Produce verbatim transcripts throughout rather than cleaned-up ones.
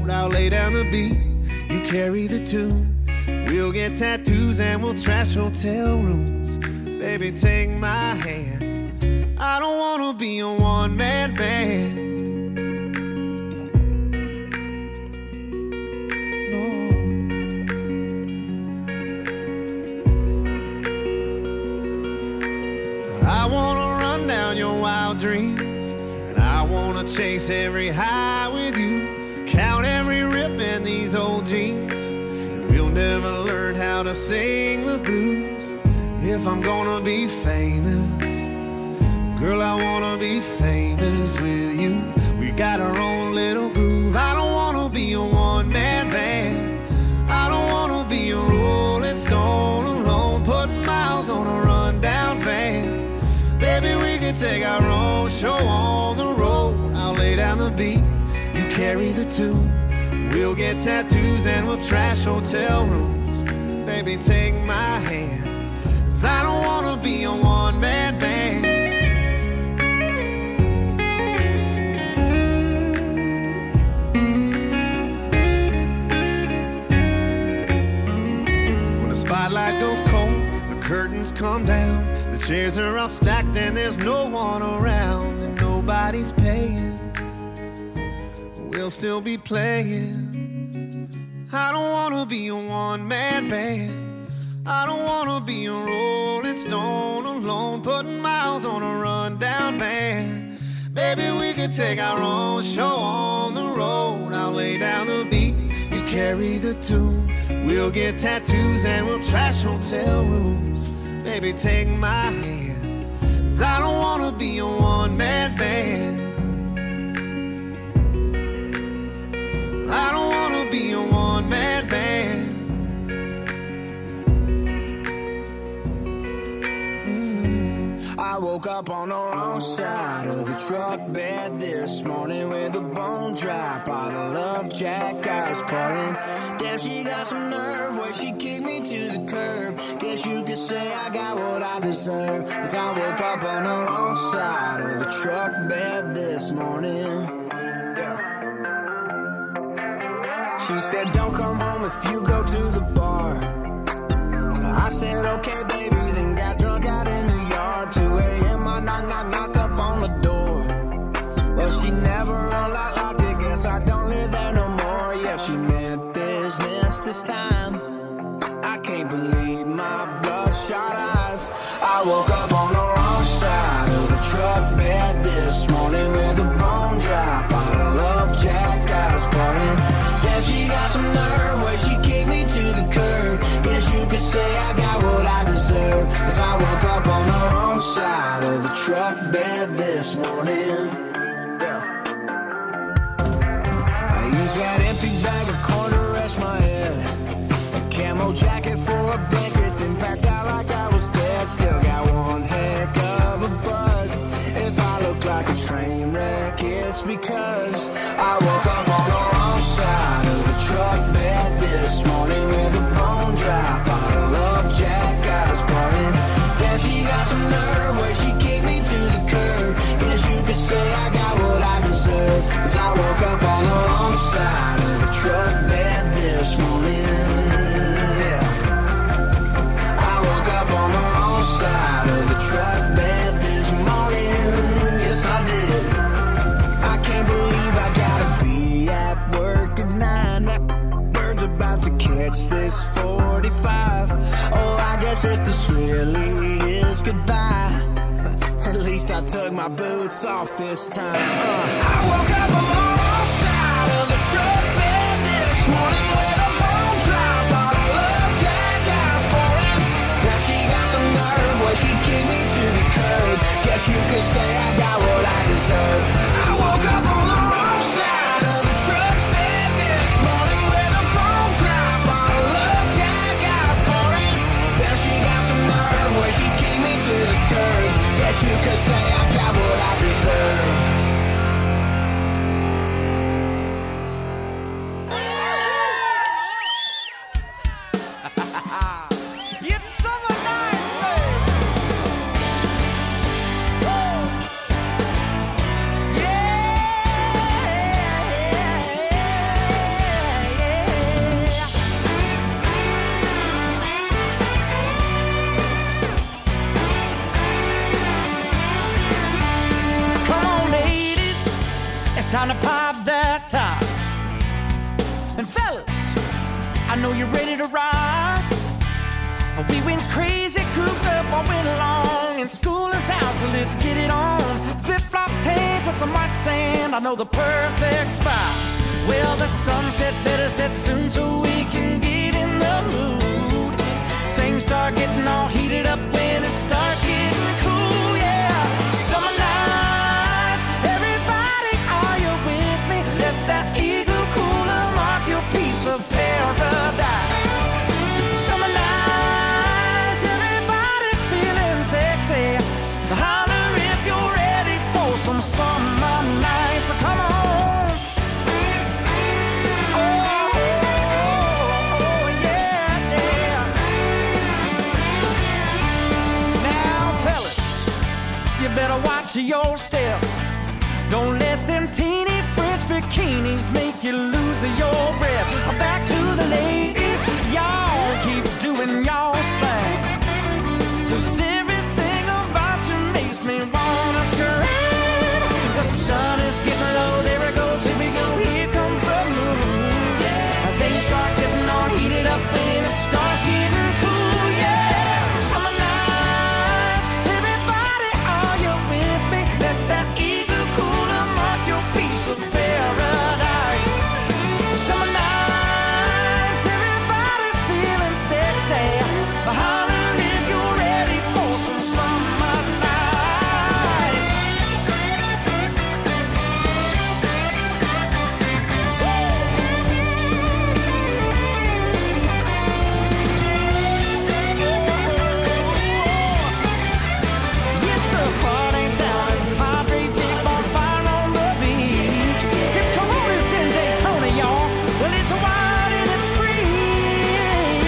road, I'll lay down the beat, you carry the tune. We'll get tattoos and we'll trash hotel rooms. Baby, take my hand. I don't wanna be a one-man band. No. I wanna run down your wild dreams, and I wanna chase every high with you. Count every rip in these old jeans, and we'll never learn how to sing the blues. If I'm gonna be famous, girl, I wanna be famous with you. We got our own little groove. I don't wanna be a one-man band. I don't wanna be a rolling stone alone, putting miles on a rundown van. Baby, we can take our own show on the road. I'll lay down the beat, you carry the tune. We'll get tattoos and we'll trash hotel rooms. Baby, take my hand, 'cause I don't wanna be a one-man band. When the spotlight goes cold, the curtains come down, the chairs are all stacked and there's no one around, and nobody's paying, we'll still be playing. I don't wanna be a one-man band. I don't wanna be a rolling stone alone, putting miles on a rundown van. Baby, we could take our own show on the road. I'll lay down the beat, you carry the tune. We'll get tattoos and we'll trash hotel rooms. Baby, take my hand, 'cause I don't wanna be a one-man band. I don't wanna be a one-man band. Mm. I woke up on the wrong side of the truck bed this morning with a bone dry bottle of Jack I was pouring. Damn, she got some nerve where she kicked me to the curb. Guess you could say I got what I deserve, 'cause I woke up on the wrong side of the truck bed this morning. Yeah. She said, don't come home if you go to the bar. So I said, okay, baby, then got drunk out in the yard. two a.m. I knock, knock, knock up on the door. Well, she never unlocked, locked it, guess I don't live there no more. Yeah, she meant business this time. I can't believe my bloodshot eyes. I woke up on the wrong side of the truck bed this morning with a bone dry bottle of Jack I was pouring. She got some nerve where she kicked me to the curb. Guess you could say I got what I deserve, 'cause I woke up on the wrong side of the truck bed this morning. Yeah. I used that empty bag of corn to rest my head, a camo jacket for a blanket, then passed out like I was dead. Still got one heck of a buzz. If I look like a train wreck, it's because I woke up on the wrong side of the truck bed this morning with a bone dry bottle of Jack I was pouring. Yeah, she got some nerve where she kicked me to the curb. Guess you could say I got what I deserve, 'cause I woke up on the wrong side of the truck bed this morning. Yeah. I woke up on the wrong side of the truck bed this morning. Yes, I did. I can't believe I gotta be at work at nine. That bird's about to catch this forty-five. Oh, I guess if this really is goodbye, at least I took my boots off this time. Uh. I woke up on the wrong side of the truck bed this morning with a bone dry bottle of Jack I was pouring. Now she got some nerve where she kicked me to the curb. Guess you could say I got what I deserve. I woke up on the wrong side of the truck bed this morning with a bone dry bottle of Jack I was pouring. Now she got some nerve where she kicked me to the curb. Guess you could say I got what I deserve. I know you're ready to ride. We went crazy, cooped up all winter long, and school is out, so let's get it on. Flip-flop tanks and some white sand, I know the perfect spot. Well, the sunset better set soon so we can get in the mood. Things start getting all heated up when it starts getting cool, yeah. Summer nights, everybody, are you with me? Let that igloo cooler mark your piece of paradise. Summer nights, everybody's feeling sexy. Holler if you're ready for some summer nights. So come on. Better watch your step. Don't let them teeny French bikinis make you lose your breath. Back to the ladies, y'all keep doing y'all's thing. 'Cause everything about you makes me wanna scream. The sun is getting low, there it goes, here we go, here comes the moon. Yeah, things start getting all heated up when it starts getting cool. Yeah, summer nights, everybody, are you with me? Let that igloo cooler mark your piece of paradise. Summer nights, everybody's feeling sexy. Holler if you're ready for some summer night. It's a party down at Padre, big bonfire on the beach. It's Coronas in Daytona, y'all. Well, it's wide and it's free.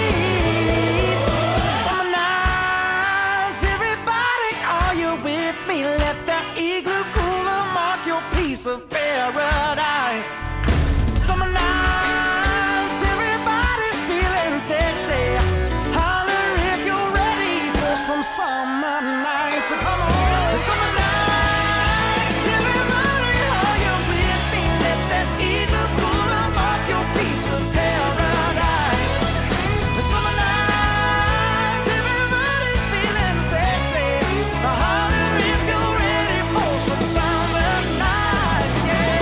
Summer nights, everybody, are you with me? Let that igloo cooler mark your piece of paradise. Summer nights, everybody's feeling sexy. Holler if you're ready for some summer nights. So come on, summer nights, everybody, are you with me? Let that igloo cooler mark your piece of paradise. Summer nights, everybody's feeling sexy. Holler if you're ready for some summer nights.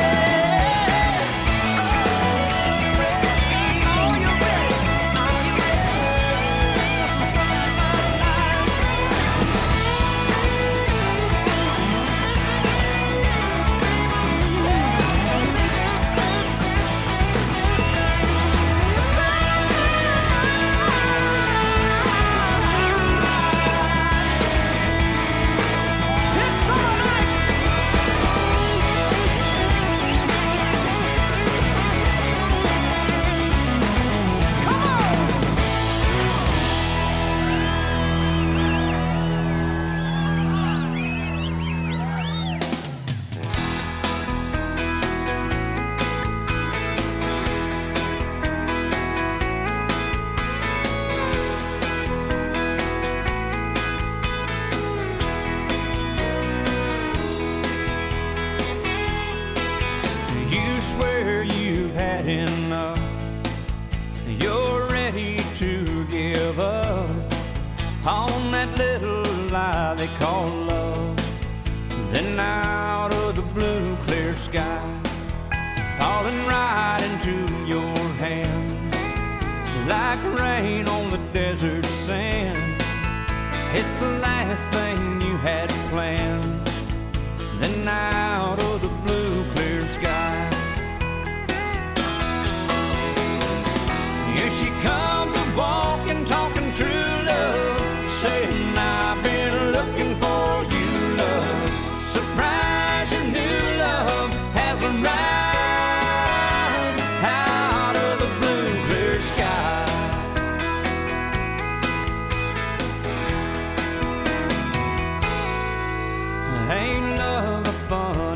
Yeah. Are you ready? Are you ready for some summer nights? It's summer nights. Come on. You swear you've had enough. You're ready to give up on that little lie they call love. Then out of the blue clear sky, falling right into your hands, like rain on the desert sand. It's the last thing you had planned. Then out of the blue clear sky, here she comes a walking, talking true love, saying I've been looking for you, love. Surprise, your new love has arrived out of the blue clear sky. Ain't love a fun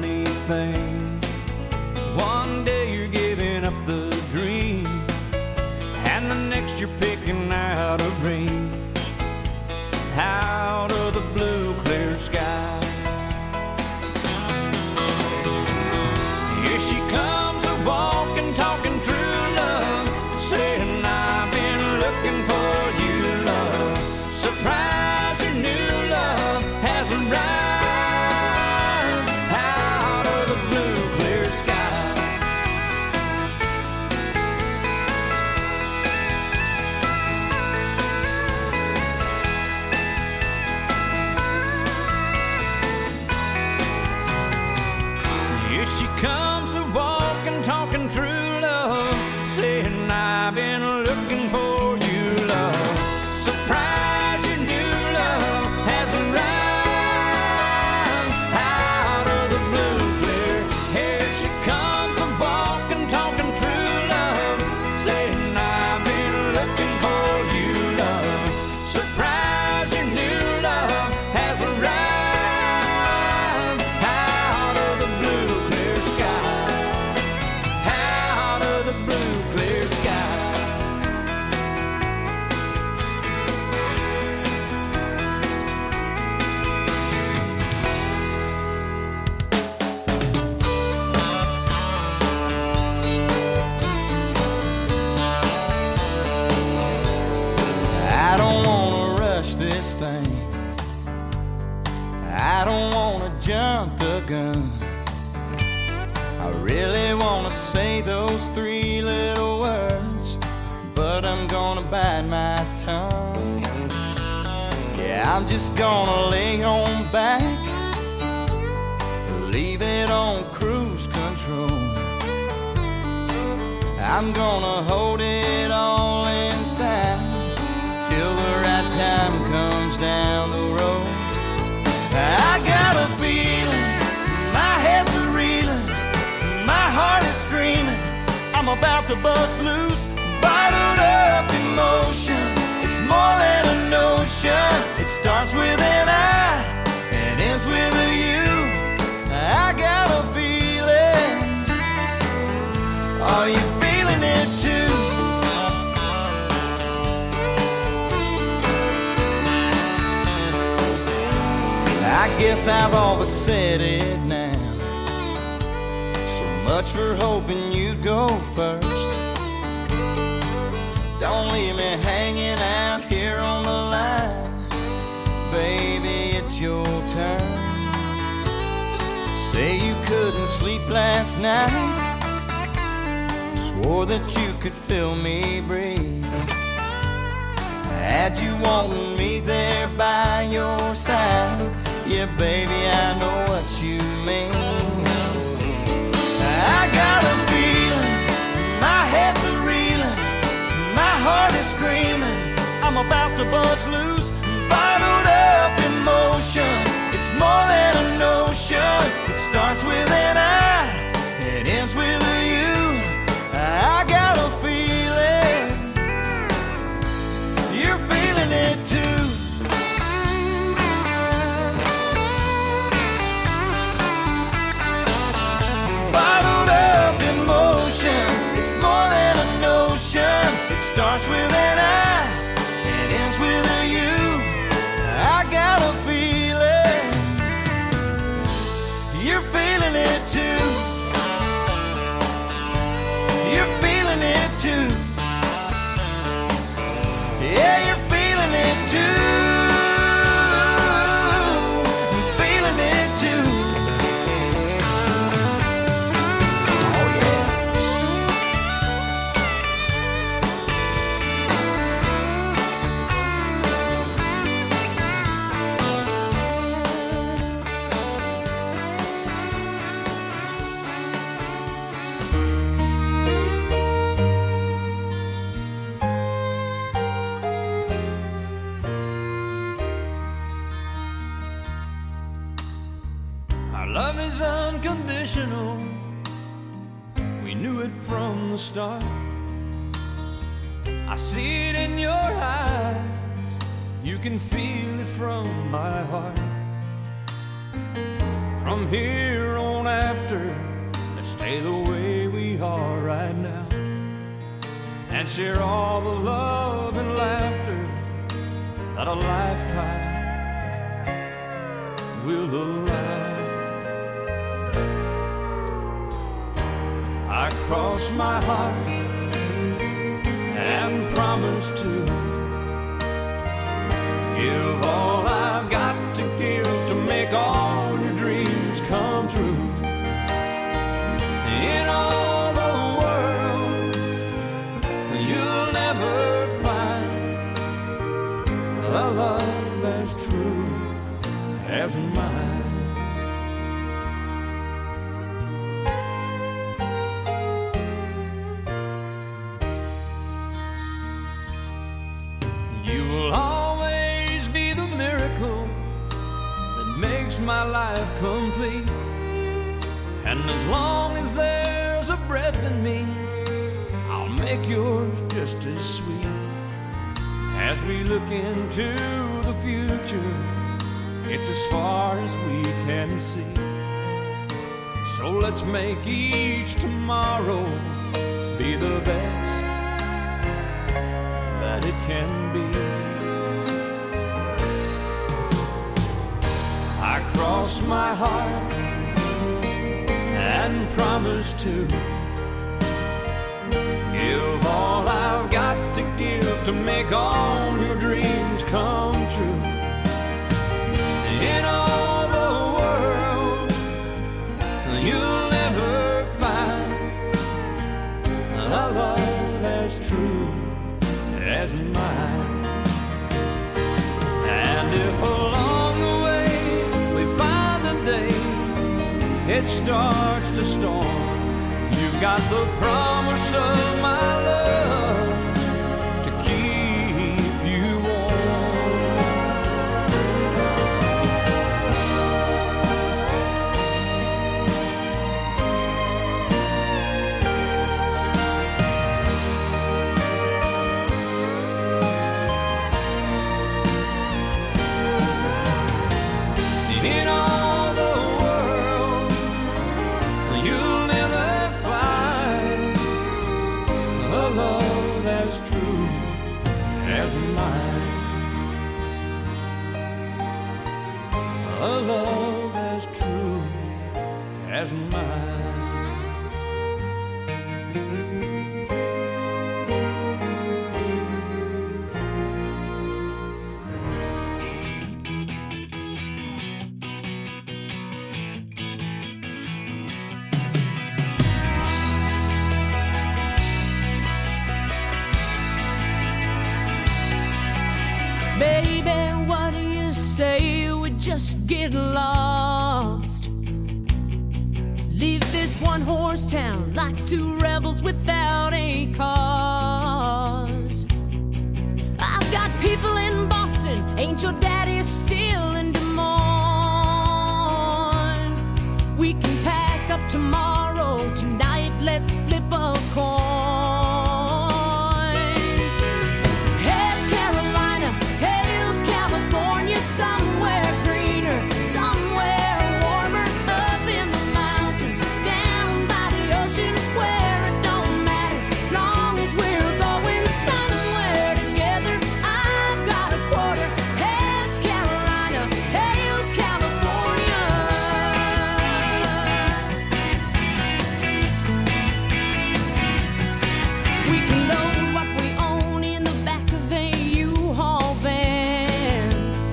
gun. I really wanna say those three little words, but I'm gonna bite my tongue. Yeah, I'm just gonna lay on back, leave it on cruise control. I'm gonna hold it all inside till the right time comes down the road. I got a feeling, my head's a reeling, my heart is screaming, I'm about to bust loose. Bottled up emotion, it's more than a notion. It starts with an I and ends with a you. I got a feeling, are you feeling it too? I guess I've all but said it now. So much for hoping you'd go first. Don't leave me hanging out here on the line. Baby, it's your turn. Say you couldn't sleep last night, swore that you could feel me breathe. Had you wanting me there by your side, yeah, baby, I know what you mean. I got a feeling, my head's a reeling, my heart is screaming, I'm about to bust loose. Bottled up emotion, it's more than a notion. It starts with an I, it ends with a you. I got a feeling, you're feeling it too. Bottled up emotion, it's more than a notion. It starts with an I, it ends with a you. I got a feeling, you're feeling it too. You're feeling it too. Yeah, you're feeling it too. I'm feeling it too. Oh yeah. Our love is unconditional, we knew it from the start. I see it in your eyes, you can feel it from my heart. From here on after, let's stay the way we are right now, and share all the love and laughter that a lifetime will allow. I cross my heart and promise to give all I've got to give to make all your dreams come true. In all the world, you'll never find a love as true as mine. My life complete, and as long as there's a breath in me, I'll make yours just as sweet. As we look into the future, it's as far as we can see. So let's make each tomorrow be the best that it can be. I cross my heart and promise to give all I've got to give to make all your dreams come true. In all the world, a love as true as mine. And if along the way we find a day it starts to storm, you've got the promise of my love to keep you in all the world. You'll never find a love as true as mine, a love as true as mine. Baby, what do you say we just get lost? Leave this one-horse town like two rebels without a cause. I've got people in Boston, ain't your daddy still in Des Moines? We can pack up tomorrow, tonight let's flip a coin. Somewhere greener, somewhere warmer, up in the mountains, down by the ocean, where it don't matter, long as we're going somewhere together. I've got a quarter, heads Carolina, tails California. We can load what we own in the back of a U-Haul van.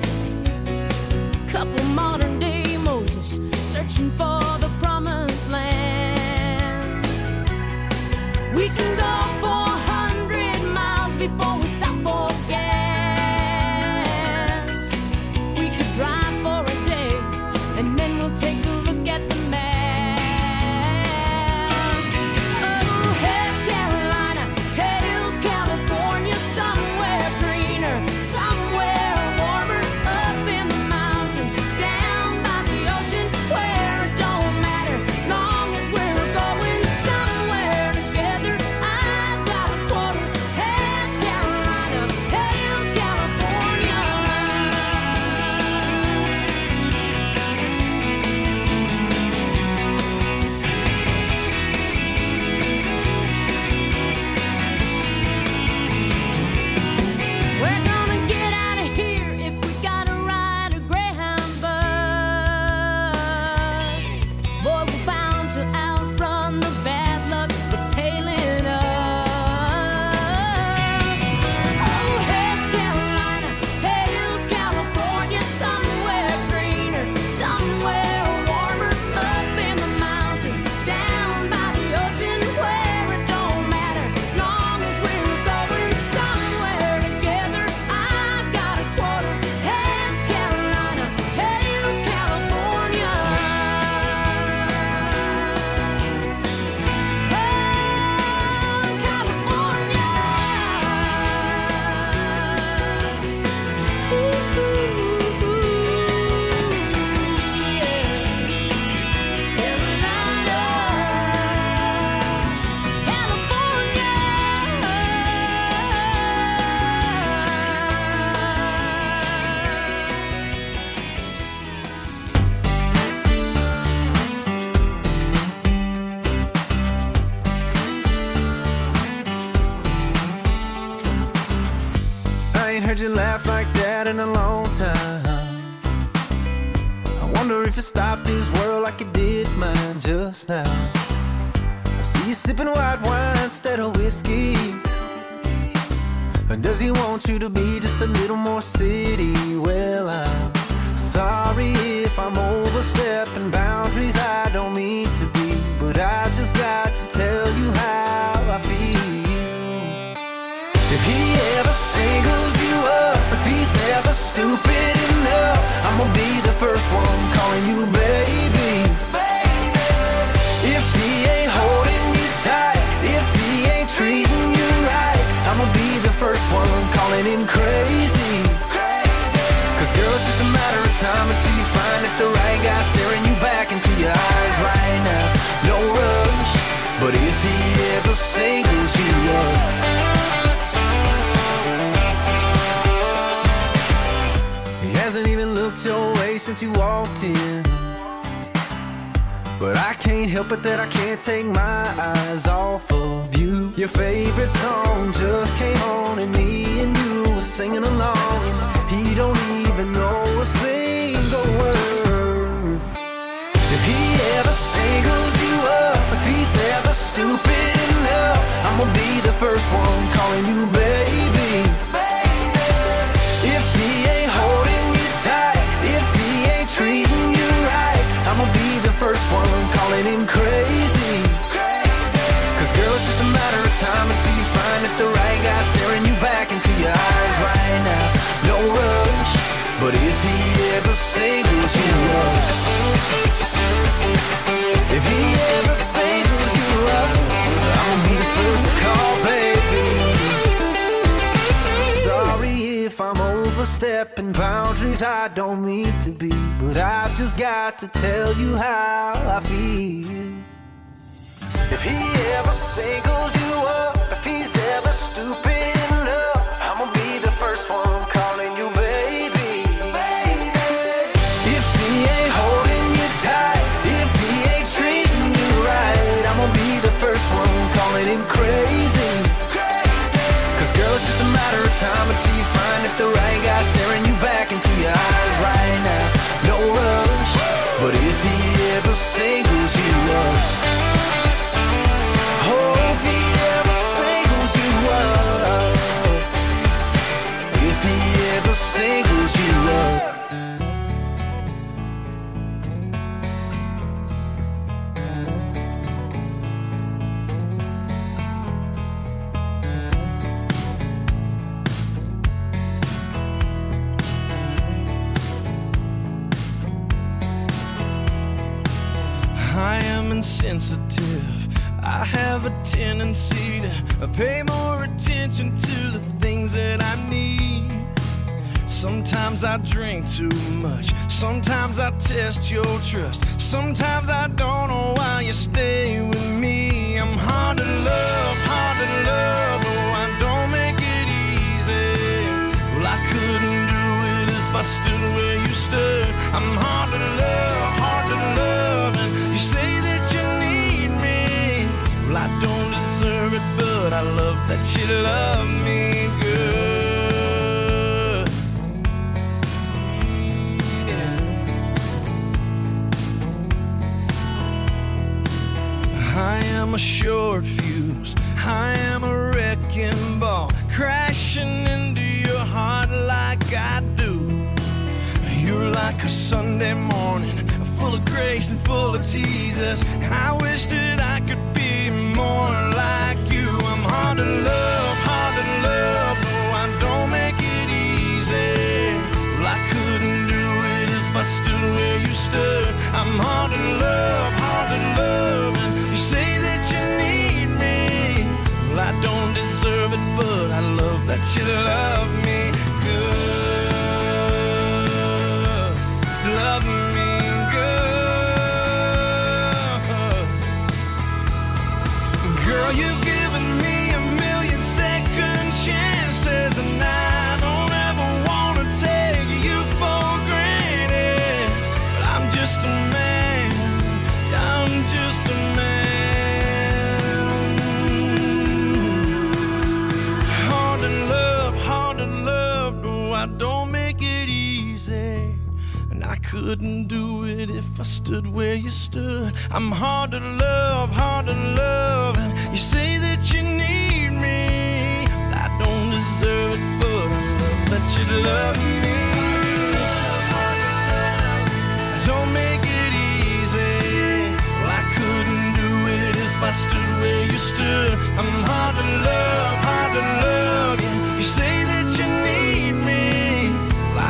Couple modern day Moses searching for the promised land. We can go four hundred miles before we stop for gas. We could drive for a day and then we'll take a look at the map. Oh, heads Carolina, tails California, somewhere greener, somewhere warmer, up in the mountains, down by the ocean, where it don't matter, long as we're going somewhere together. I've got a quarter, heads Carolina, tails California. We're gonna get out of here if we gotta ride a Greyhound bus. Boy, we're bound to outrun the bad luck that's tailing us. Oh, heads Carolina, tails California, somewhere greener, somewhere warmer, up in the mountains, down by the ocean, where it don't matter, long as we're going somewhere together. I've got a quarter, heads Carolina, tails California. Oh, California. Ooh, ooh, ooh, yeah. Carolina, I ain't heard you laugh like that in a long time. I wonder if it stopped this world like it did mine just now. I see you sipping white wine instead of whiskey. Or does he want you to be just a little more city? Well, I'm sorry if I'm overstepping boundaries I don't mean to be, but I just got to tell you how I feel. ever stupid enough, I'ma be the first one calling you baby. If he ain't holding you tight, if he ain't treating you right, I'ma be the first one calling him crazy. Cause girl, it's just a matter of time until you find that the right guy staring you back into your eyes right now. No rush, but if he ever singles you up, he hasn't even looked your way since you walked in. But I can't help it that I can't take my eyes off of you. Your favorite song just came on and me and you were singing along, and he don't even know a single word. If he ever singles you up, if he's ever stupid enough, I'ma be the first one calling you baby. If he ain't holding you tight, if he ain't treating you right, I'ma be the first one calling him crazy. Cause girl, it's just a matter of time until you find that the right guy staring you back into your eyes right now. No rush, but if he ever singles you up, if he ever singles you up, I'ma be the first to call, baby. Sorry if I'm overstepping boundaries I don't mean to be, but I've just got to tell you how I feel. If he ever singles you up, if he's ever stupid enough, I'ma be the first one calling you baby. If he ain't holding you tight, if he ain't treating you right, I'ma be the first one calling him crazy. Cause girl, it's just a matter of time until you find that the right guy staring you back into your eyes right now. No rush, but if he ever singles you up, oh, if he ever singles you up, if he ever singles you up. I am insensitive. I have a tendency to pay more attention to the things that I need. Sometimes I drink too much. Sometimes I test your trust. Sometimes I don't know why you stay with me. I'm hard to love, hard to love. Oh, I don't make it easy. Well, I couldn't do it if I stood where you stood. I'm hard to love, hard to love. And you say that you need me. Well, I don't deserve it, but I love that you love me good. Mm, yeah. I am a short fuse. I am a wrecking ball, crashing into your heart like I do. You're like a Sunday morning, full of grace and full of Jesus. I wish that I could be more like you. I'm hard to love, hard to love. No, I don't make it easy. Well, I couldn't do it if I stood where you stood. I'm hard to love, hard to love. And you say that you need me. Well, I don't deserve it, but I love that you love me good. Love me good. Girl, you've given me a million second chances, and I don't ever want to take you for granted. But I'm just a man, I'm just a man. Hard to love, hard to love. No, I don't make it easy. And I couldn't do it if I stood where you stood. I'm hard to love, hard to love. And you say that you need me. I don't deserve it, but I love that you love me. Don't make it easy. Well, I couldn't do it if I stood where you stood. I'm hard to love, hard to love. Yeah, you say that you need me. Well, I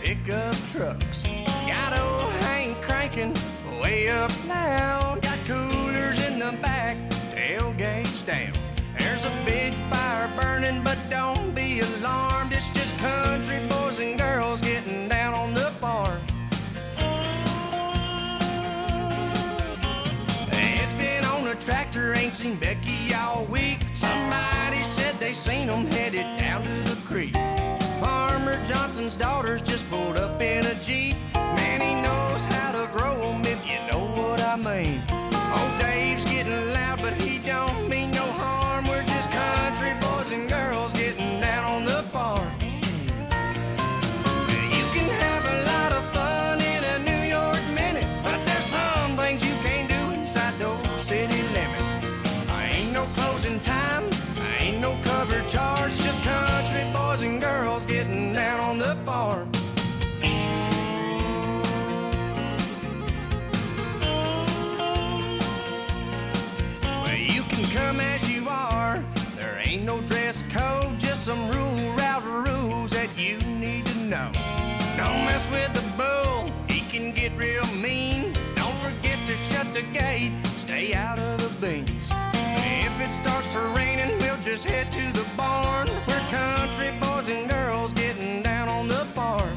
pickup trucks. Got old Hank cranking way up loud. Got coolers in the back, tailgates down. There's a big fire burning, but don't be alarmed. It's just country boys and girls getting down on the farm. It's been on a tractor, ain't seen Becky all week. Somebody said they seen them headed down to the creek. Farmer Johnson's daughters just pulled up in a Jeep. Man, he knows how to grow them, if you know what I mean. Old Dave's getting loud, but he don't mean no harm. We're just country boys and girls getting down on the farm. You can have a lot of fun in a New York minute, but there's some things you can't do inside those city limits. I ain't no closing time, I ain't no cover charge, just country boys and girls getting down on the farm. Well, you can come as you are, there ain't no dress code, just some rule route rules that you need to know. Don't mess with the bull, he can get real mean. Don't forget to shut the gate, stay out of the beans. If it starts to raining, we'll just head to the barn. We're country boys and girls getting down on the farm.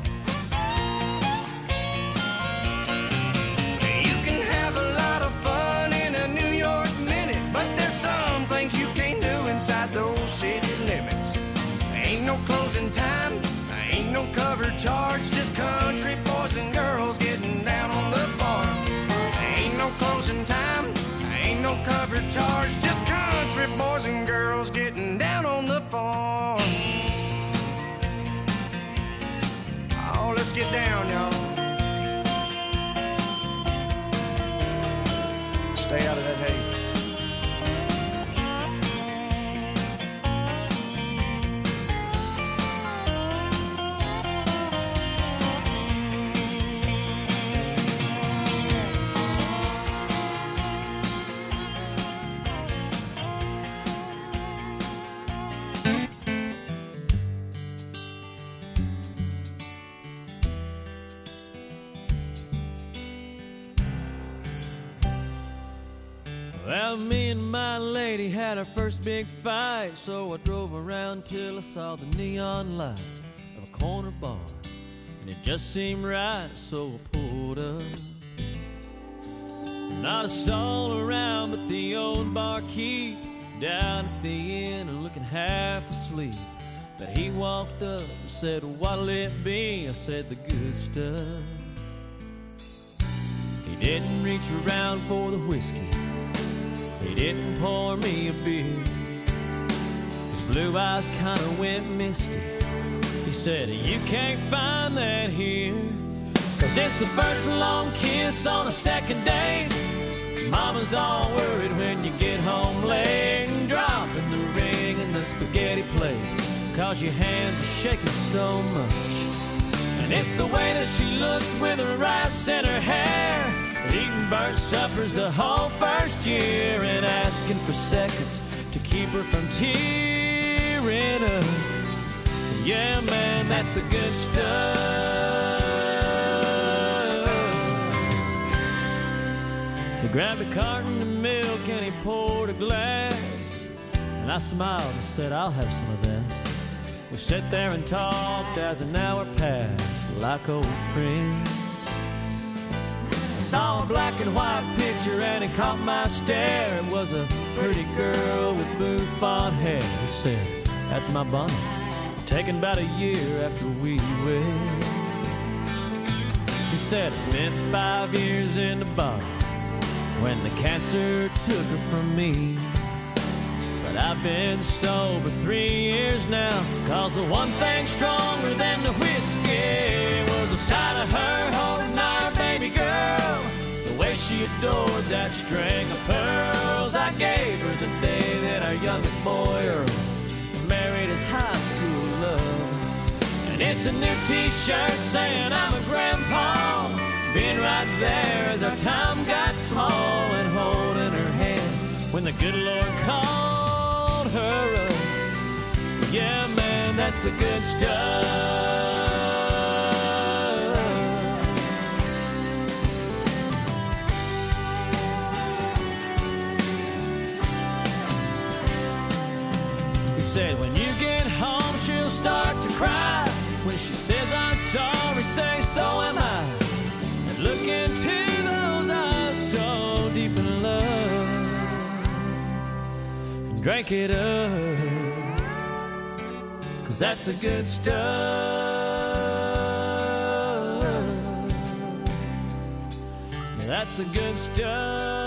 You can have a lot of fun in a New York minute, but there's some things you can't do inside those city limits. Ain't no closing time, ain't no cover charge, just country boys and girls getting down on the farm. Ain't no closing time, ain't no cover charge, just country boys and girls getting down on the farm. Oh, let's get down, y'all. Stay out of that hay. Well, me and my lady had our first big fight, so I drove around till I saw the neon lights of a corner bar, and it just seemed right, so I pulled up. Not a soul around but the old barkeep down at the inn and looking half asleep. But he walked up and said, "What'll it be?" I said, "The good stuff." He didn't reach around for the whiskey, he didn't pour me a beer. His blue eyes kinda went misty. He said, "You can't find that here, 'cause it's the first long kiss on a second date. Mama's all worried when you get home late, and dropping the ring in the spaghetti plate, 'cause your hands are shaking so much. And it's the way that she looks with her rice in her hair, eating burnt suppers the whole first year, and asking for seconds to keep her from tearing up. Yeah, man, that's the good stuff." He grabbed a carton of milk and he poured a glass, and I smiled and said, "I'll have some of that." We sat there and talked as an hour passed like old friends. Saw a black and white picture and it caught my stare. It was a pretty girl with bouffant hair. He said, "That's my Bonnie, taken about a year after we wed." He said, "I spent five years in the bottle when the cancer took her from me. But I've been sober three years now, 'cause the one thing stronger than the whiskey was the sight of her holding our baby girl, the way she adored that string of pearls I gave her the day that our youngest boy Earl married his high school love. And it's a new t-shirt saying I'm a grandpa, being right there as our time got small, and holding her hand when the good Lord called her up. Yeah, man, that's the good stuff." said when you get home she'll start to cry. When she says I'm sorry, say so am I. And look into those eyes so deep in love and drink it up, 'cause that's the good stuff. Yeah, that's the good stuff.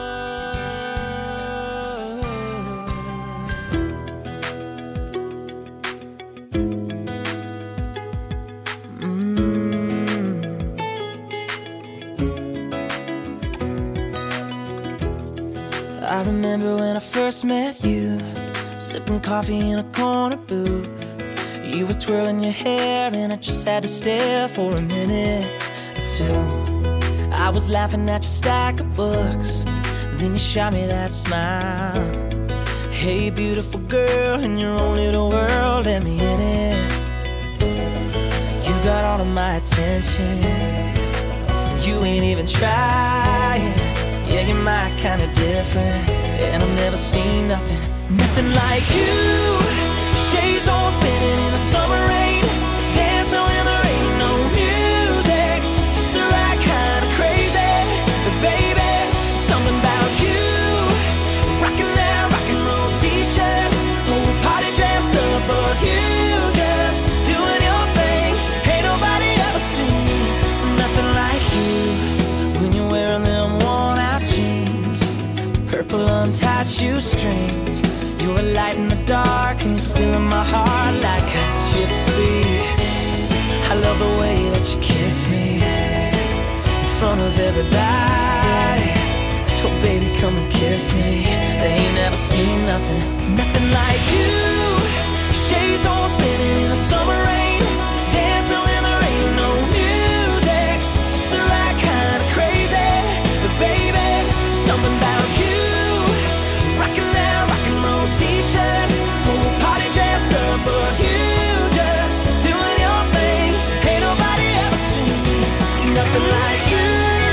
I remember when I first met you, sipping coffee in a corner booth. You were twirling your hair and I just had to stare for a minute or two. I was laughing at your stack of books, then you shot me that smile. Hey beautiful girl, in your own little world, let me in it. You got all of my attention, you ain't even trying. Yeah, you're my kind of different, and I've never seen nothing, nothing like you. Shades all spinning in the summer rain, dancing when there ain't no music, just the right kind of crazy. But baby, something about you, rocking that rock and roll t-shirt, whole party dressed up, but you just doing your thing. Ain't nobody ever seen nothing like you. When you're wearing them worn-out jeans, purple untied shoestrings, you're a light in the dark and you're still in my heart like a gypsy. I love the way that you kiss me in front of everybody. So baby, come and kiss me. They ain't never seen nothing, nothing like you. Shades all spinning in the summer rain, dancing when there ain't no music, just the right kind of crazy. But baby, something about you, rocking that rock and roll t-shirt, whole party dressed up, but you just doing your thing. Ain't nobody ever seen nothing like you.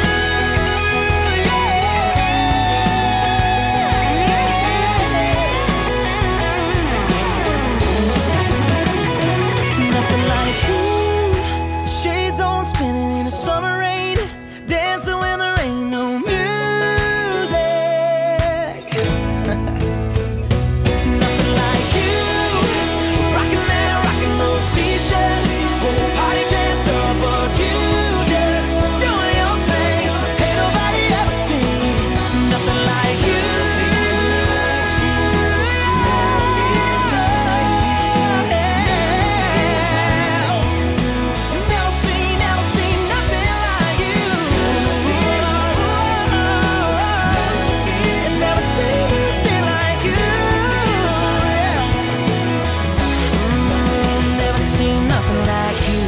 Nothing like you. Shades on spinning in the summer rain, dancing when there ain't no music. Nothing like you, rocking that rock and roll t-shirt, whole party dressed up, but you just doing your thing. Ain't nobody ever seen nothing like you. Never seen, never seen nothing like you. Never seen anything like you. Never seen nothing like you.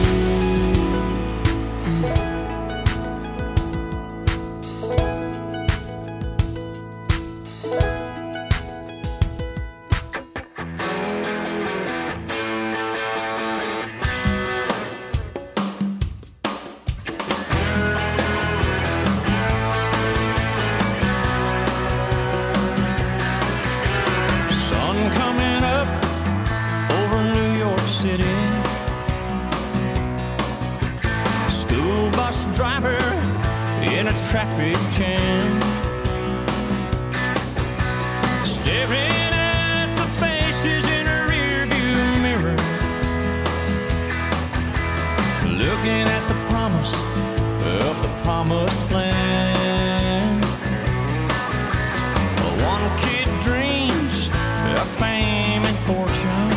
Sun coming up over New York City. School bus driver in a traffic jam, staring at the faces in a rearview mirror, looking at the promise of the promised land. One kid dreams of fame and fortune,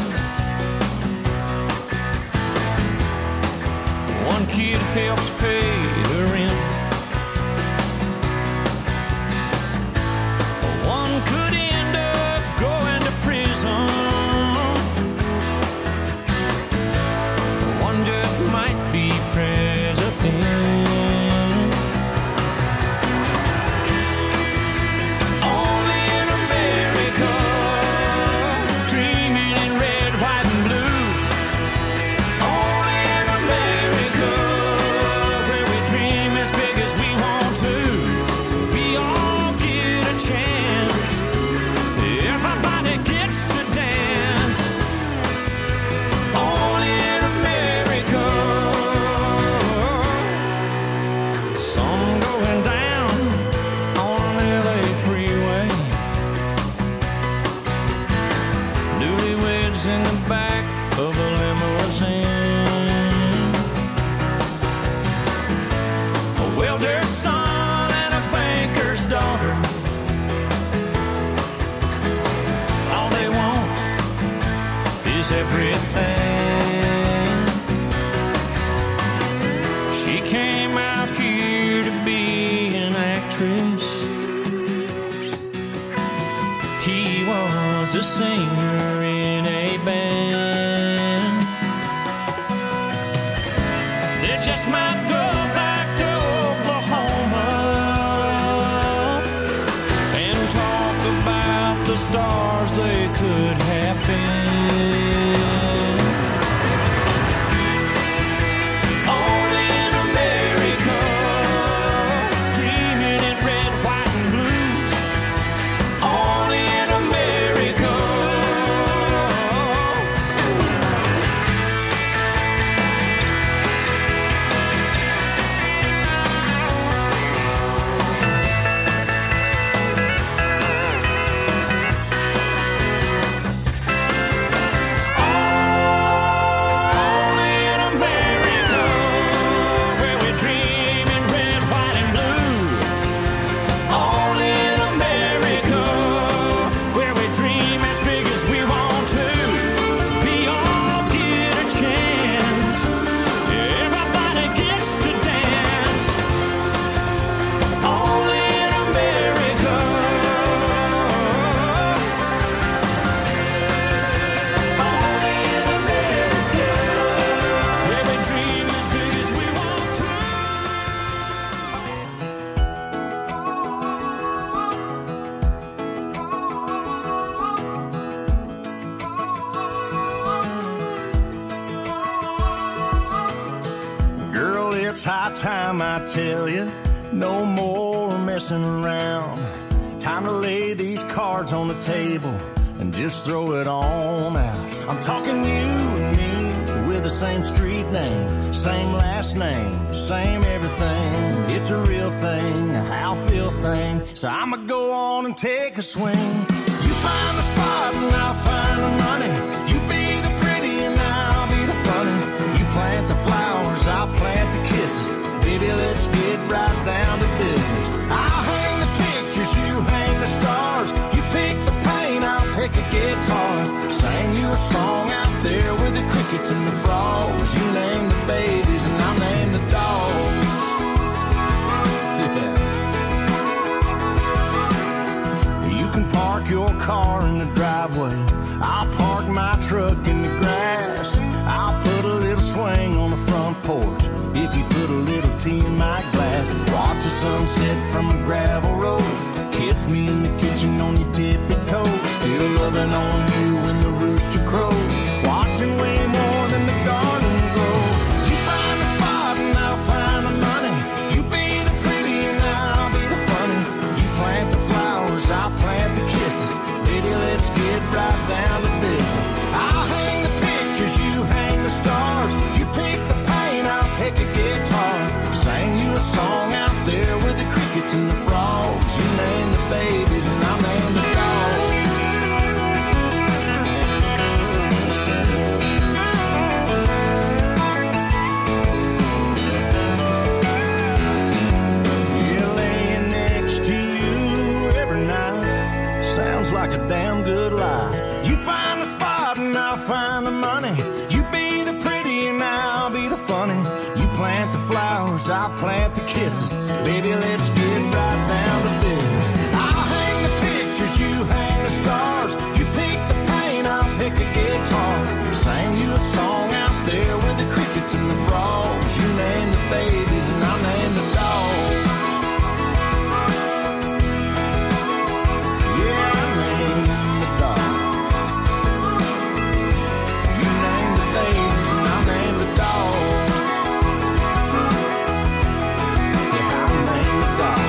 one kid helps pay the rent, one could end up going to prison, one just might be president. she's everything. She came out here to be an actress. He was a singer in a band. They just might go back to Oklahoma and talk about the stars they could have been. Only in America, dreaming in red, white, and blue. Only in America. It's high time I tell you, no more messing around. Time to lay these cards on the table and just throw it on out. I'm talking you and me with the same street name, same last name, same everything. It's a real thing, a how feel thing. So I'ma go on and take a swing. You find the spot and I'll find the money. You be the pretty and I'll be the funny. You plant the flowers, I'll plant the kisses. Baby, let's get right down to business. I'll hang the pictures, you hang the stars. You pick the paint, I'll pick a guitar. Sing you a song out there with the crickets and the frogs. You name the babies and I'll name the dogs. Yeah. You can park your car in the driveway. I'll park my truck in the grass. I'll put a little swing on the front porch. If you put a little tea in my glass, watch the sunset from a gravel road. Kiss me in the kitchen on your tippy toes. Still loving on you when the rooster crows. Watching way more than the garden grow. You find the spot and I'll find the money. You be the pretty and I'll be the funny. You plant the flowers, I'll plant the kisses. Baby, let's get right down to business. I'll hang the pictures, you hang the stars. You pick the paint, I'll pick a guitar. Sing you a song out there with the crickets and the frogs. You name the babies and I'll name the dogs. Yeah, laying next to you every night sounds like a damn good life. You find the spot and I'll find the money. You be the pretty and I'll be the funny. You plant the flowers, I'll plant the kisses. Baby, let's get right down to business. I'll hang the pictures, you hang the stars. You pick the paint, I'll pick a guitar. Sing you a song out there with the crickets and the frogs. You name the babies and I'll name the dogs. Yeah, I name the dogs. You name the babies and I'll name the dogs. Yeah, I'll name the dogs.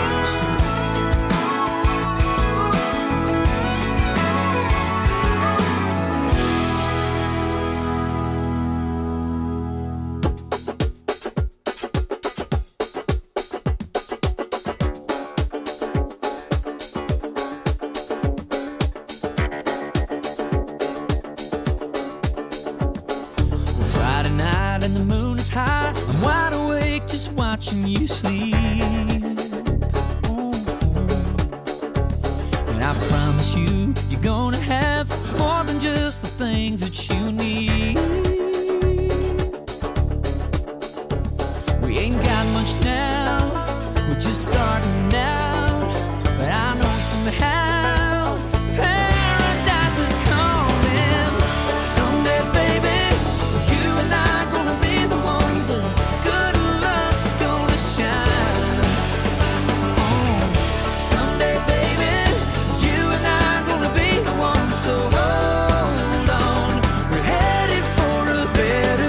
Friday night and the moon is high. I'm wide awake just watching you sleep. And I promise you, you're gonna have more than just the things that you need. We ain't got much now, we're just starting out, but I know somehow paradise is coming. Someday, baby, you and I gonna be the ones that good luck's gonna shine. Oh, someday, baby, you and I gonna be the ones, so hold on, we're headed for a better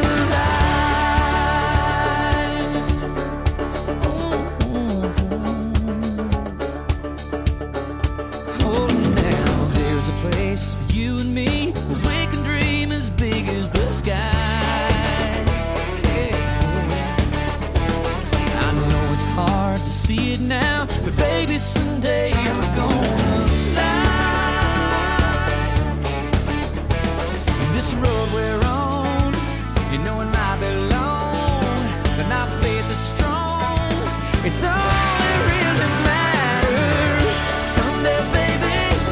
place for you and me, where we can dream as big as the sky. Yeah. I know it's hard to see it now, but baby, someday we're gonna fly. This road we're on, you know it might be long, but our faith is strong. It's all that really matters. Someday, baby,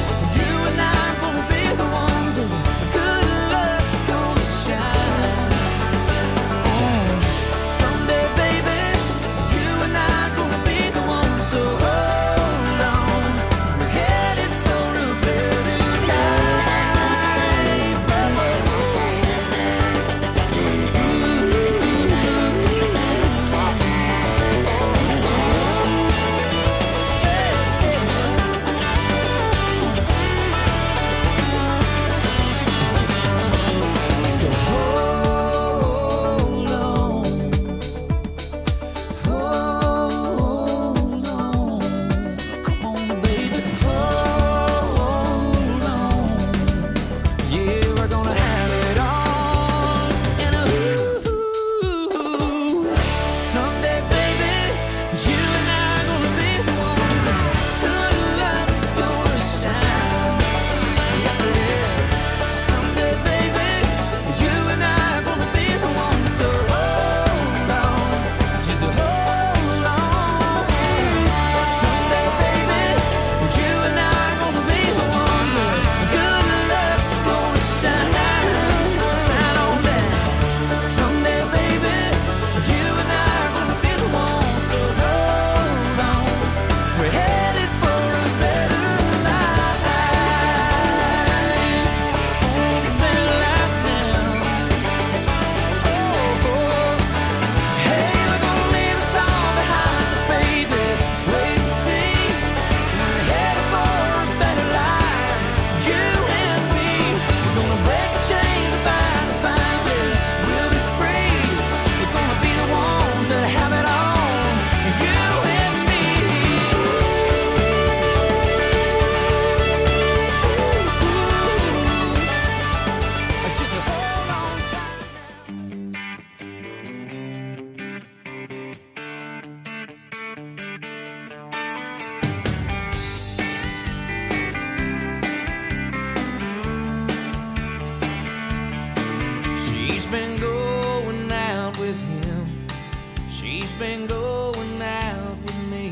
been going out with him. She's been going out with me.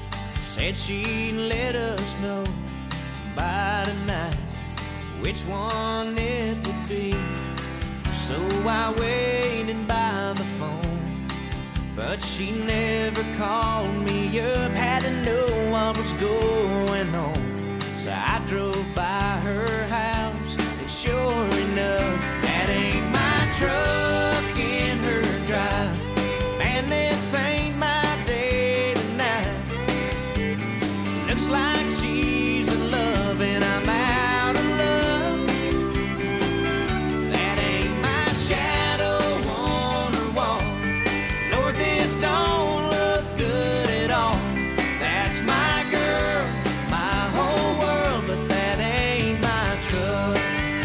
Said she'd let us know by tonight which one it would be. So I waited by the phone, but she never called me up. Had to know what was going on, so I drove by her house, and sure enough, that ain't my truck in her drive. Man, this ain't my day tonight. Looks like she's in love and I'm out of luck. That ain't my shadow on her wall. Lord, this don't look good at all. That's my girl, my whole world, but that ain't my truck.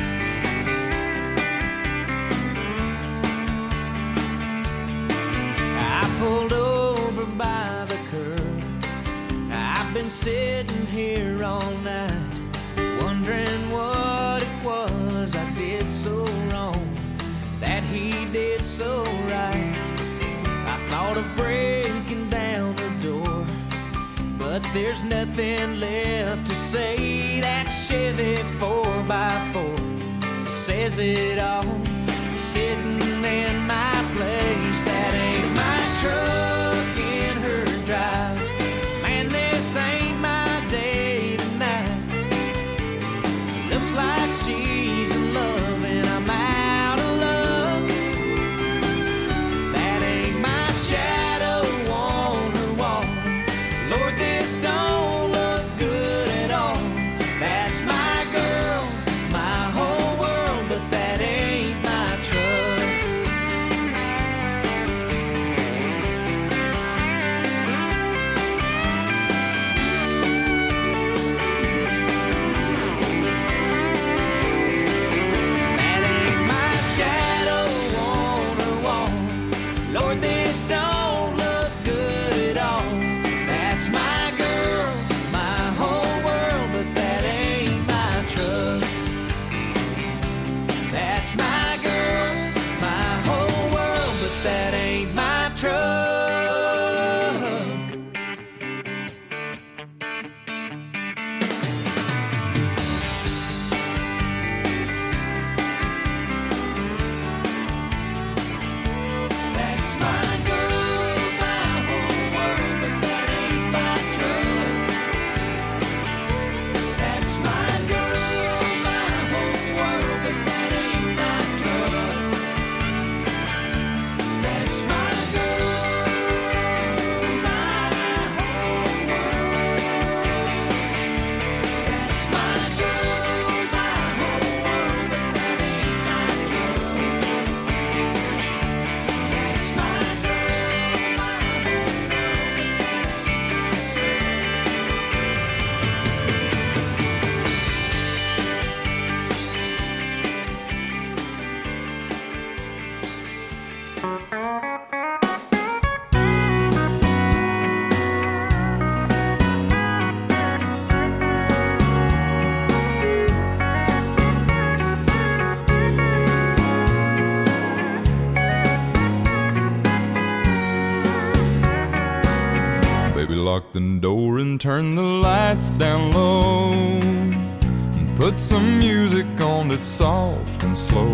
Pulled over by the curb. I've been sitting here all night, wondering what it was I did so wrong, that he did so right. I thought of breaking down the door, but There's nothing left to say. That Chevy four by four says it all. Sitting in my place, that ain't my truck in her drive. Man, this ain't my day tonight. Looks like she's in love and I'm out of luck. That ain't my shadow on her wall. Lord, this don't look good at all. That's my girl, my whole world, but that ain't my truck. That ain't my shadow on her wall. Lord, this don't look good at all. That's my girl, my whole world, but that ain't my truck. That's my girl, my whole world, but that ain't my truck. That's my girl, my whole world, but that ain't my truck. That's my girl, my whole world, but that ain't my truck. That's my girl, my whole world. That's my girl, my whole world, but that ain't my truck. That's my girl, my whole Baby, lock the door and turn the lights down low, and put some music on that's soft and slow.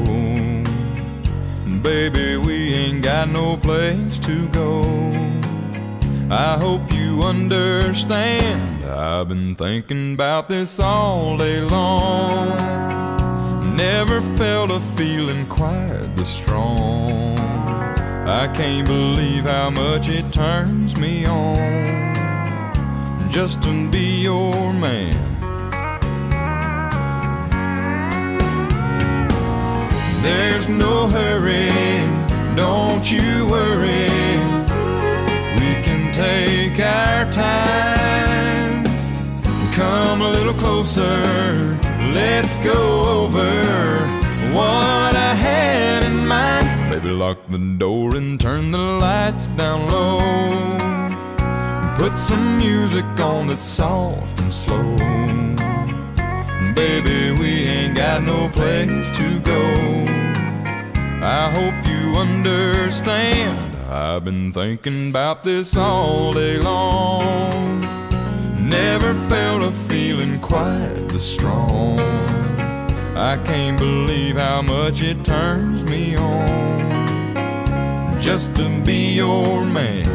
Baby, we ain't got no place to go. I hope you understand, I've been thinking about this all day long. Never felt a feeling quite this strong. I can't believe how much it turns me on just to be your man. There's no hurry, don't you worry. We can take our time. Come a little closer, let's go over what I had in mind. Baby, lock the door and turn the lights down low. Put some music on that's soft and slow. Baby, we ain't got no place to go. I hope you understand, I've been thinking about this all day long. Never felt a feeling quite this strong. I can't believe how much it turns me on just to be your man.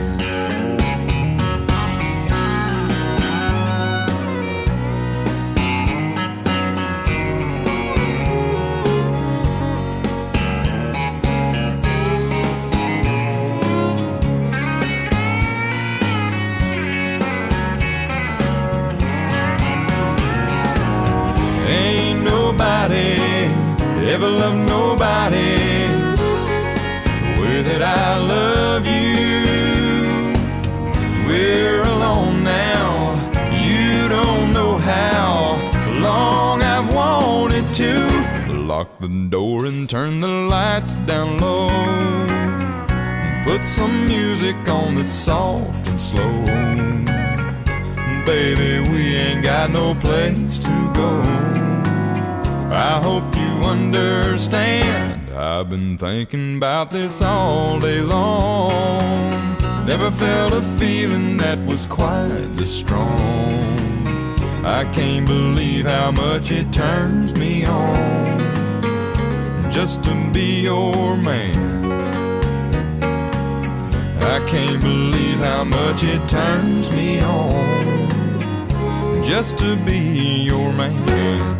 Ever love nobody the way that I love you. We're alone now, you don't know how long I've wanted to. Lock the door and turn the lights down low, and put some music on that's soft and slow. Baby, we ain't got no place to go. I hope you understand, I've been thinking about this all day long. Never felt a feeling that was quite this strong. I can't believe how much it turns me on just to be your man. I can't believe how much it turns me on just to be your man.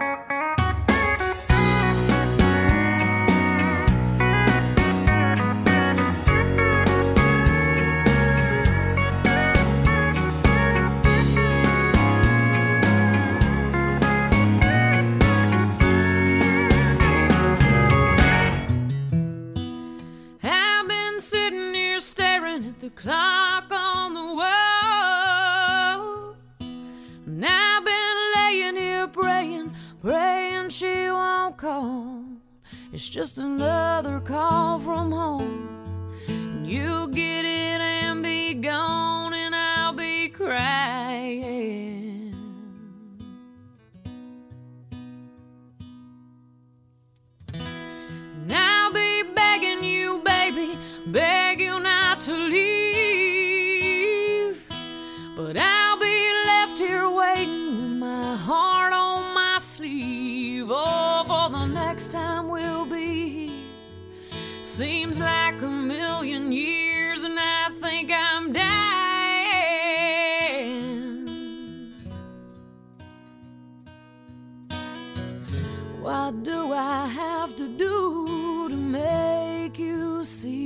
The clock on the wall, and I've been laying here praying, praying she won't call. It's just another call from home, and you'll get it and be gone, and I'll be crying. And I'll be begging you, baby, beg you not to leave. But I'll be left here waiting with my heart on my sleeve. Oh, for the next time we'll be here. Seems like a million years, and I think I'm dying. What do I have to do to make you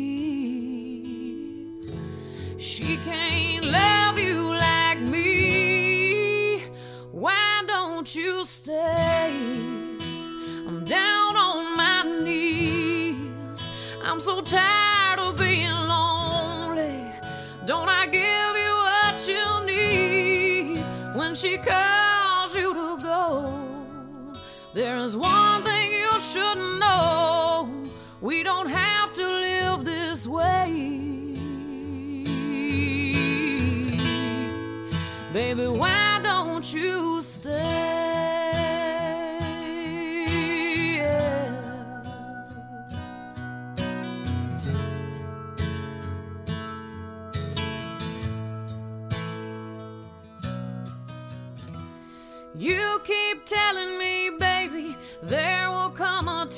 see? She can't love you like me. Why don't you stay? I'm down on my knees. I'm so tired of being lonely. Don't I give you what you need when she calls you to go? There is one thing you should know. We don't have to live this way. Baby, why don't you stay? You keep telling me, baby, there will come a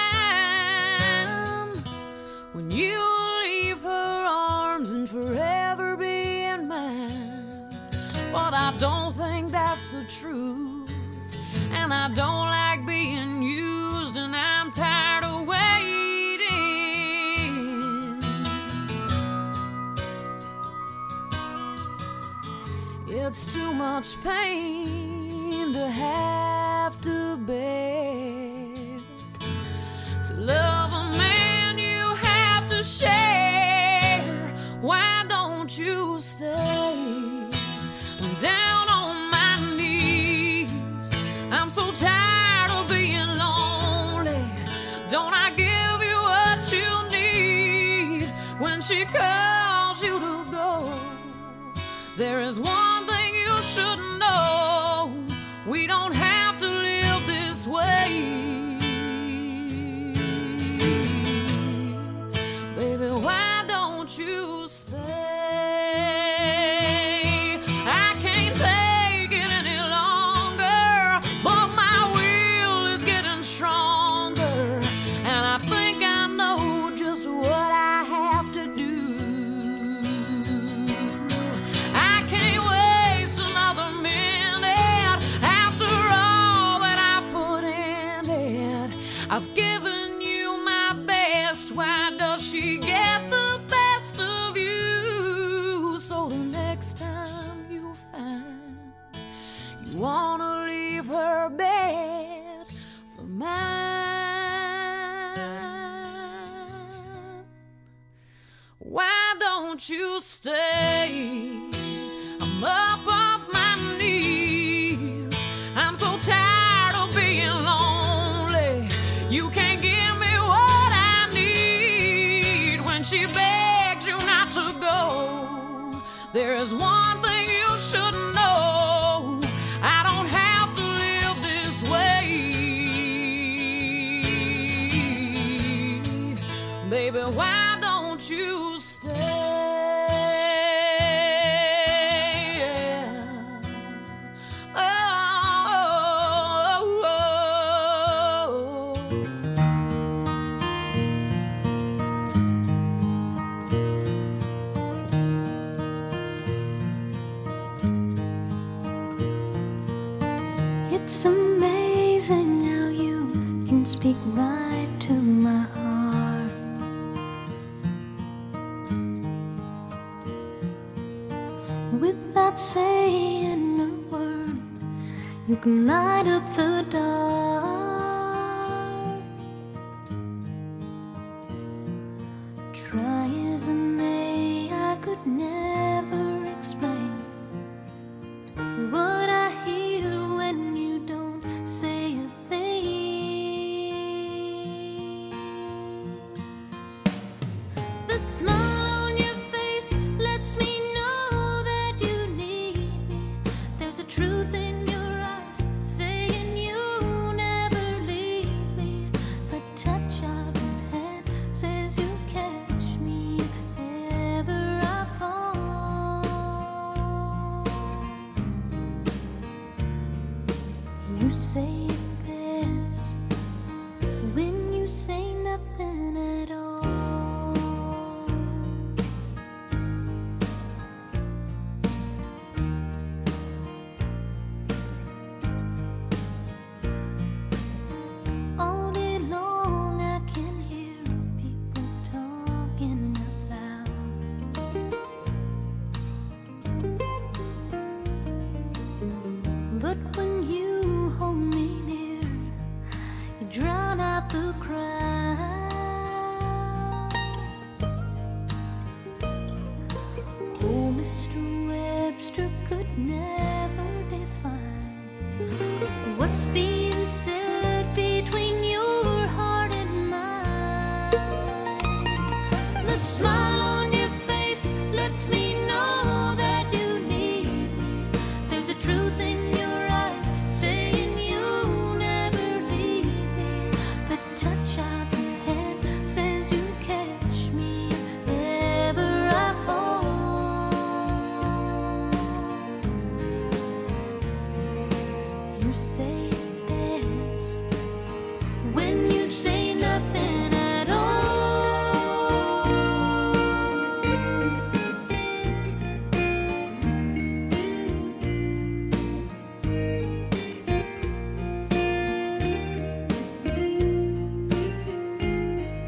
time when you'll leave her arms and forever be in mine. But I don't think that's the truth, and I don't like being used, and I'm tired of waiting. It's too much pain to have to bear. To love a man you have to share. Why don't you stay? I'm down on my knees. I'm so tired of being lonely. Don't I give you what you need when she calls you to go? There is one thing you should know. We don't have to live this way. Baby, why don't you stay? I can't take it any longer, but my will is getting stronger, and I think I know just what I have to do. I can't waste another minute after all that I put in it. I've given you my best. Why does she get the best of you? So the next time you find you wanna leave her bed for mine, why don't you stay? I'm up off my knees. I'm so tired of being lonely. You can't give me what I need when she begs you not to go. There is one thing you should know. I don't have to live this way. Baby, why don't you stay? amazing how you can speak right to my heart. Without saying a word, you can light up the dark. Try as I may, I could never explain what I hear when you don't say a thing. The smile on your face lets me know that you need me. There's a truth in your eyes saying you never leave me. The touch of your hand says you catch me if ever I fall. You say it